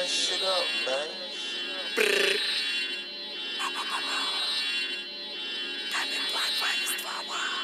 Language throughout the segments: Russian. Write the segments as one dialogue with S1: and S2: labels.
S1: that shit up, man.
S2: Diamond Black Finest 2.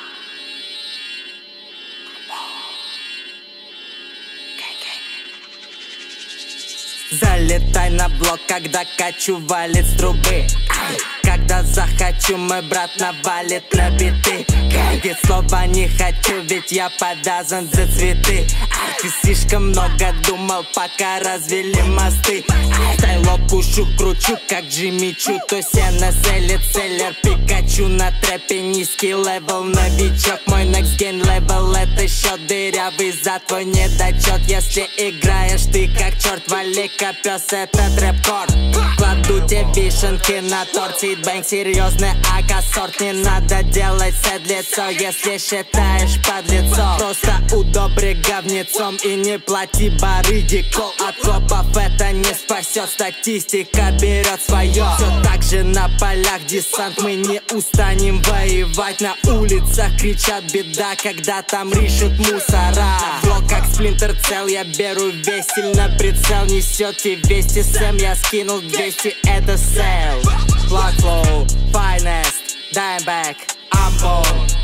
S3: Залетай на блок, когда качу, валит с трубы. Когда захочу, мой брат навалит на биты. Ведь слова не хочу, ведь я повязан за цветы. Ты слишком много думал, пока развели мосты. Стайло пушу, кручу, как Джимми Чу. То сено селит, селлер Пикачу. На трэпе низкий левел, новичок. Мой next game level, это счет дырявый за твой недочет. Если играешь ты как черт, вали копёс, этот рэп-корд. Кладу тебе вишенки на торт. Сидбэнк, серьезный АК-сорт. Не надо делать сэд лицо, если считаешь под лицо. Просто удобри говнецом и не плати барыги. Кол от копов это не спасет, статистика берет свое. Все так же на полях десант, мы не устанем воевать. На улицах кричат беда, когда там ришут мусора. Влог как Splinter Cell, я беру весь сильно прицел. Несете вести Сэм, я скинул 200, это сел. Black Flow, Finest, Diamond Black, I'm born.